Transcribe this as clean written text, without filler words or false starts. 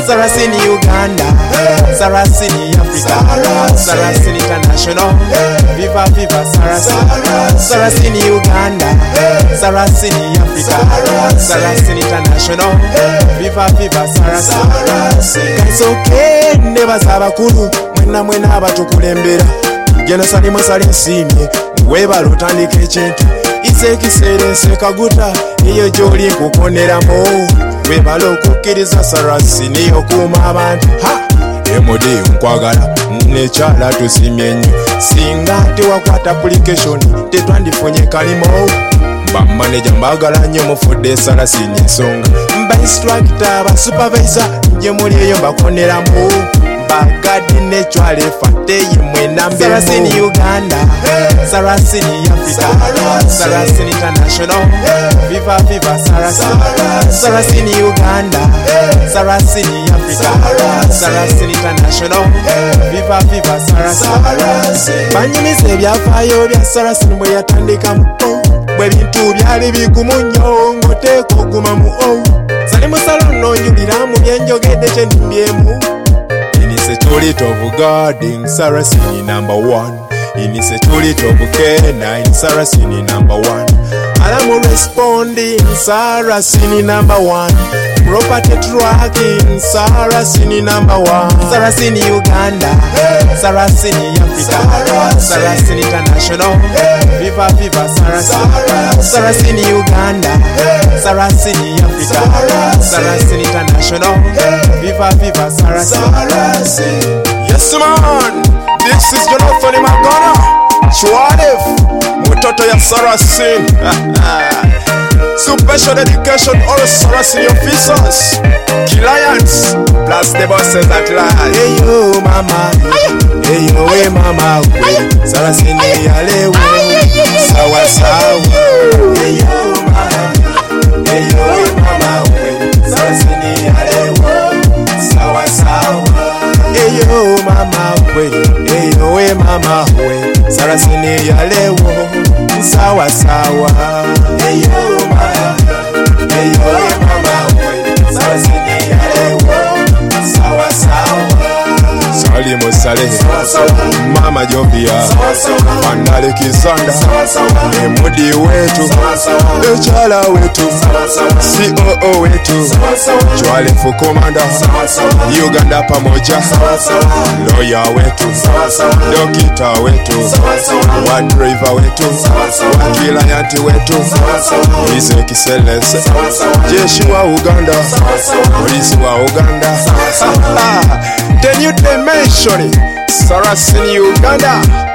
Saracen Uganda, Saracen Africa, Saracen International, Viva Viva Saracen, Saracen Uganda, Saracen Africa, Saracen International, Viva Viva Saracen. Kaisoke nebaza abakulu mwena abatukulembera Jenosali musale nsimye webala otandika ekintu isekiseera ensekaguta niyo gy'oli nkukoneramu webala okukkiriza Saracen okuuma abantu MD nkwagala nekyala tusimye nnyo singa tewakwata application tetwandifunye kalimo bamaneja mbagala nnyo mufudde Saracen ensonga mba instructor ba supervisor gye muli eyo mbakoneramu bagadi nechwale fateye mwena mbemu Saracen Uganda, Saracen Africa, Saracen International, Viva Viva Saracen, Saracen Uganda, Saracen Africa, Saracen International, Viva Viva Saracen. Banyumize ebyafaayo bya Saracen bwe yatandika mu bwe bintu byali bigumu nnyo ng'oteeka oguma mu sali musalo nnoonyulira mu byenjogedde kye ndimbyemu. Security of guarding Saracen number one. In the security of K9 Saracen number one. Alarm responding Saracen number one. Property tracking Saracen number one. Saracen Uganda, Saracen Africa, Saracen International, Viva Viva Saracen, Saracen Uganda, Saracen Africa, Saracen International, Viva Viva Saracen. Yes man, this is Jonathan Magana, Chwadef, Mutoto ya Saracen. Special dedication all Saracen officers, clients, plus the bosses at large. Hey yo mama, hey yo hey mama, Saracen yalewe, sawa sawa. Hey yo mama, hey yo hey mama, Saracen yalewe, sawa sawa. Hey yo mama, hey yo hey mama, Saracen yalewe, sawa sawa. Hey yo mama, hey yo hey mama, Saracen yalewe, sawa sawa. Sali musale, mama Jovia, Mandale Kisanda, Emudi wetu, Echala wetu, COO wetu, Chwale Fukomanda, Uganda pamoja, Lawyer wetu, Dokita wetu, One Driver wetu, Wakila yanti wetu, His Excellency, Jeshi wa Uganda, Polisi wa Uganda, the new dimension, Saracen Uganda.